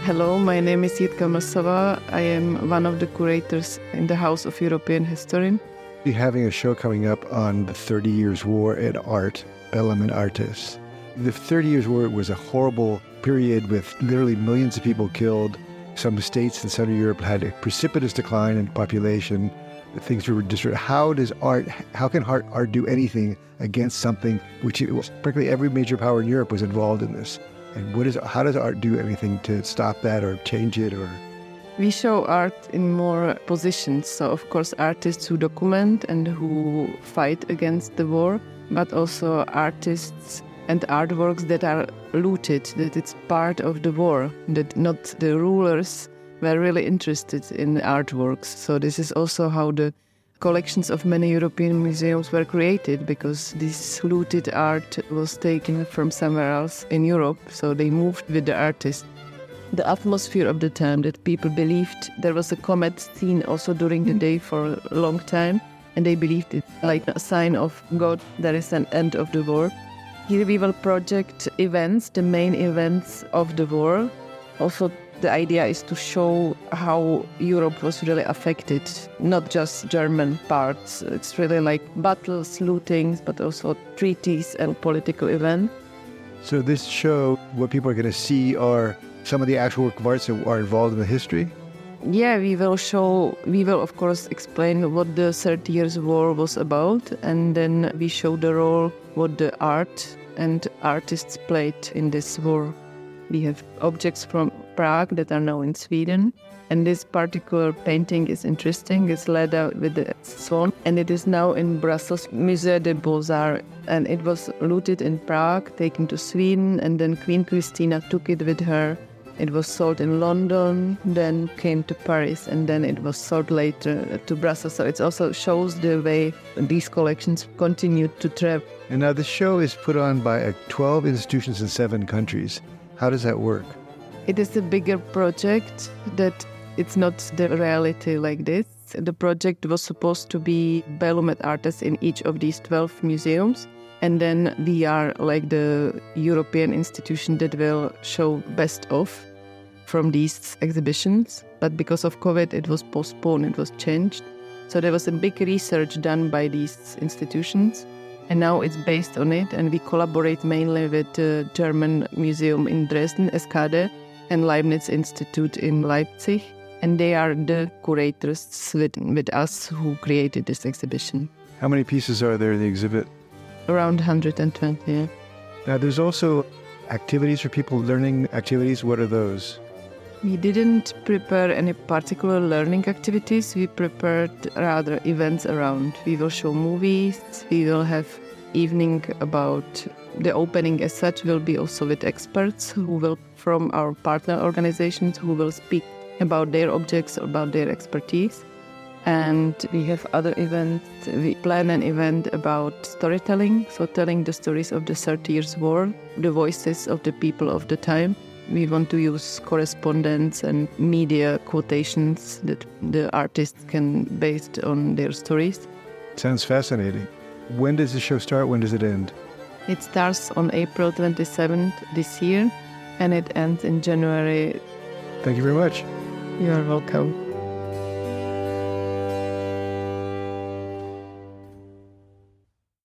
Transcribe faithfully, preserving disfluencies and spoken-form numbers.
Hello, my name is Jitka Masova. I am one of the curators in the House of European History. We're having a show coming up on the thirty years war in art, Element Artis. The thirty years war was a horrible period with literally millions of people killed. Some states in Southern Europe had a precipitous decline in population. Things were destroyed. How does art, how can art, art do anything against something which it was, practically every major power in Europe was involved in this? And what is, how does art do anything to stop that or change it? Or We show art in more positions. So, of course, artists who document and who fight against the war, but also artists and artworks that are looted, that it's part of the war, that not the rulers were really interested in artworks. So this is also how the collections of many European museums were created, because this looted art was taken from somewhere else in Europe, so they moved with the artist. The atmosphere of the time, that people believed there was a comet seen also during the day for a long time, and they believed it like a sign of God, there is an end of the war. Here we will project events, the main events of the war. Also, the idea is to show how Europe was really affected, not just German parts. It's really like battles, lootings, but also treaties and political events. so this show, what people are going to see are some of the actual work of arts that are involved in the history? Yeah, we will show, we will of course explain what the thirty years war was about, and then we show the role what the art and artists played in this war. We have objects from Prague that are now in Sweden, and this particular painting is interesting. It's laid out with the swan, and it is now in Brussels Musée des Beaux-Arts, and it was looted in Prague, taken to Sweden, and then Queen Christina took it with her. It was sold in London, then came to Paris, and then it was sold later to Brussels. So it also shows the way these collections continued to travel. And now the show is put on by uh, twelve institutions in seven countries. How does that work? It is a bigger project that it's not the reality like this. The project was supposed to be Element Artis in each of these twelve museums. And then we are like the European institution that will show best of from these exhibitions. But because of COVID, it was postponed, it was changed. So there was a big research done by these institutions. And now it's based on it. And we collaborate mainly with the German Museum in Dresden, S K D, and Leibniz Institute in Leipzig. And they are the curators with, with us who created this exhibition. How many pieces are there in the exhibit? Around one hundred twenty, yeah. Now, there's also activities for people, learning activities. What are those? We didn't prepare any particular learning activities. We prepared rather events around. We will show movies. We will have evening about the opening as such will be also with experts who will, from our partner organizations, who will speak about their objects, about their expertise. And we have other events. We plan an event about storytelling, so telling the stories of the thirty years war, the voices of the people of the time. We want to use correspondence and media quotations that the artists can base on their stories. Sounds fascinating. When does the show start? When does it end? It starts on April twenty-seventh this year, and it ends in January. Thank you very much. You are welcome.